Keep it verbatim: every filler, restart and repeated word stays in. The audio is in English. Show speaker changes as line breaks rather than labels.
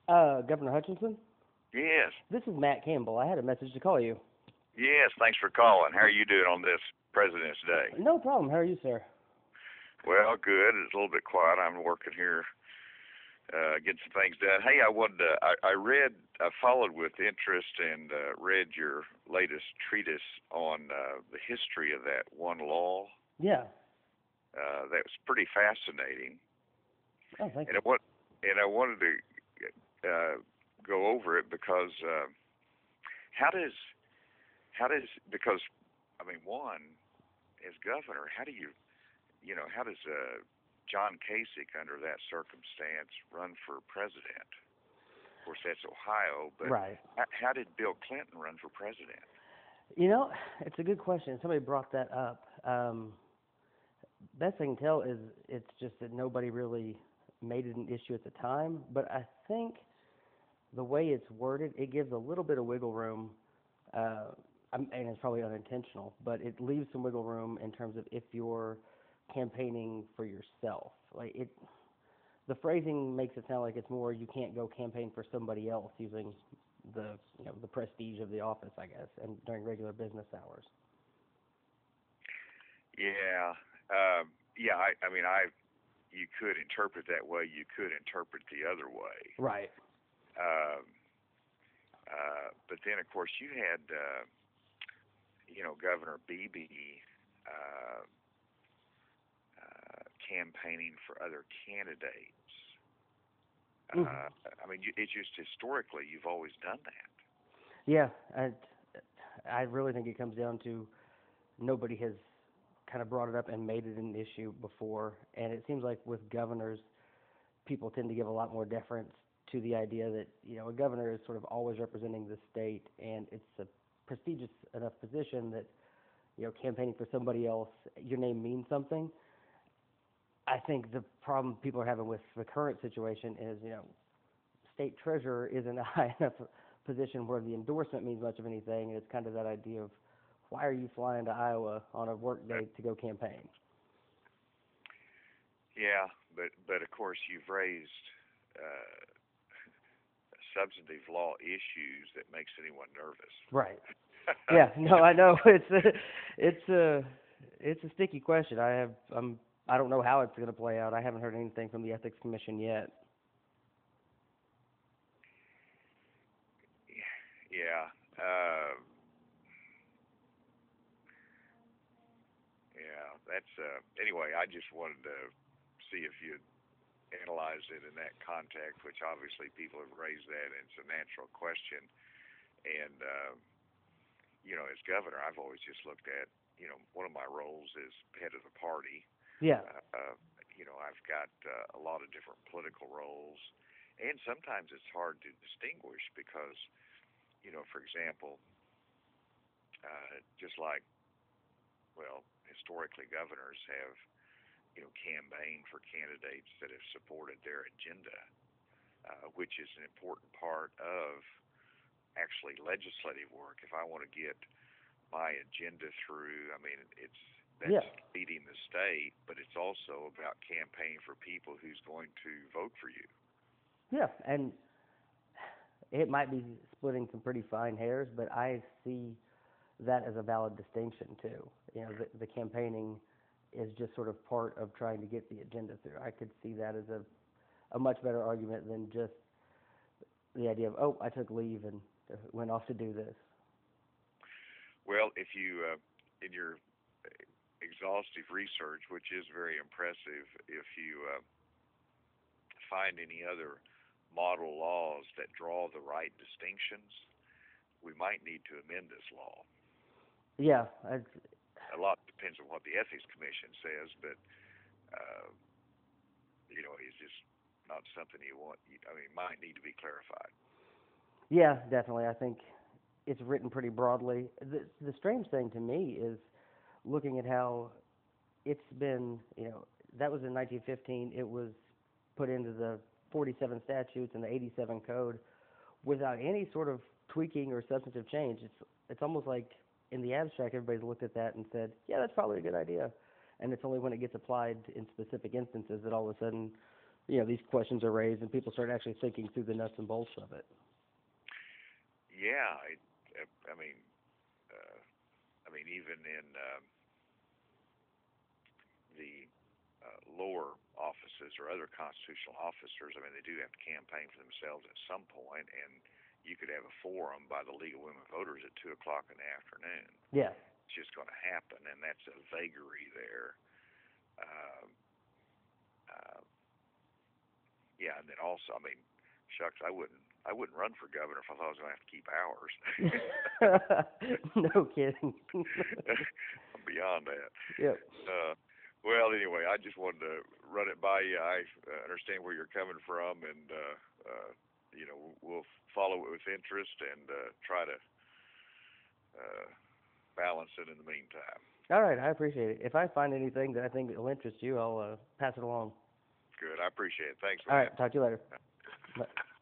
Uh, Governor Hutchinson,
Yes.
this is Matt Campbell. I had a message to call you.
Yes. Thanks for calling. How are you doing on this President's Day?
No problem. How are you, sir?
Well, good. It's a little bit quiet. I'm working here, uh, getting some things done. Hey, I wanted to, I, I read, I followed with interest and uh, read your latest treatise on uh, the history of that one law.
Yeah.
Uh, that was pretty fascinating,
Oh, thank
and
you.
I want, and I wanted to uh, go over it because uh, how does how does because I mean one as governor, how do you you know how does uh, John Kasich under that circumstance run for president? Of course, that's Ohio, but
Right.
how, how did Bill Clinton run for president?
You know, it's a good question. Somebody brought that up. Um, best I can tell is it's just that nobody really made it an issue at the time. But I think the way it's worded, it gives a little bit of wiggle room. Uh, I'm- and it's probably unintentional, but it leaves some wiggle room in terms of if you're campaigning for yourself. Like it, the phrasing makes it sound like it's more you can't go campaign for somebody else using the you know the prestige of the office, I guess, and during regular business hours.
Yeah, um, yeah. I, I mean, I you could interpret that way. You could interpret the other way.
Right.
Um, uh, but then, of course, you had uh, you know Governor Beebe uh, uh, campaigning for other candidates.
Hmm.
Uh, I mean, you, it's just historically you've always done that.
Yeah, I, I really think it comes down to nobody has kind of brought it up and made it an issue before, and it seems like with governors, people tend to give a lot more deference to the idea that you know a governor is sort of always representing the state, and it's a prestigious enough position that you know campaigning for somebody else, your name means something. I think the problem people are having with the current situation is you know state treasurer isn't a high enough position where the endorsement means much of anything, and it's kind of that idea of why are you flying to Iowa on a work
But
day to go campaign?
yeah, but but of course you've raised uh, substantive law issues that makes anyone nervous.
Right. Yeah, no, I know it's a, it's a it's a sticky question. I have I'm I don't know how it's going to play out. I haven't heard anything from the ethics commission yet.
Yeah. Uh, yeah. That's uh, anyway. I just wanted to see if you analyzed it in that context, which obviously people have raised that, and it's a natural question. And uh, you know, as governor, I've always just looked at you know one of my roles is head of the party.
Yeah.
Uh, uh, you know, I've got uh, a lot of different political roles, and sometimes it's hard to distinguish because you know, for example, uh, just like well, historically governors have you know campaigned for candidates that have supported their agenda, uh, which is an important part of actually legislative work. If I want to get my agenda through, I mean, it's
Yeah.
that's leading the state, but it's also about campaigning for people who's going to vote for you.
Yeah, and it might be splitting some pretty fine hairs, but I see that as a valid distinction too. You know, the, the campaigning is just sort of part of trying to get the agenda through. I could see that as a a much better argument than just the idea of oh, I took leave and went off to do this.
Well, if you, uh, in your exhaustive research, which is very impressive, if you uh, find any other model laws that draw the right distinctions, we might need to amend this law.
Yeah, I,
A lot depends on what the ethics commission says, but uh, you know, it's just not something you want. I mean, might need to be clarified.
yeah, definitely. I think it's written pretty broadly. The the strange thing to me is looking at how it's been. You know, that was in nineteen fifteen. It was put into the forty-seven statutes and the eighty-seven code without any sort of tweaking or substantive change. It's it's almost like in the abstract, everybody's looked at that and said, yeah, that's probably a good idea. And it's only when it gets applied in specific instances that all of a sudden you know, these questions are raised and people start actually thinking through the nuts and bolts of it.
Yeah, I, I mean, uh, I mean, even in um, the uh, lower offices or other constitutional officers, I mean, they do have to campaign for themselves at some point, and you could have a forum by the League of Women Voters at two o'clock in the afternoon.
Yeah.
It's just going to happen, and that's a vagary there. Um, uh, yeah, and then also, I mean, shucks, I wouldn't, I wouldn't run for governor if I thought I was going to have to keep hours.
No kidding.
I'm beyond that.
Yep.
Uh, well, anyway, I just wanted to run it by you. I uh, understand where you're coming from, and uh, uh, you know, we'll follow it with interest and uh, try to uh, balance it in the meantime.
All right, I appreciate it. If I find anything that I think will interest you, I'll uh, pass it along.
Good. I appreciate it. Thanks,
All
man.
right, talk to you later. Bye.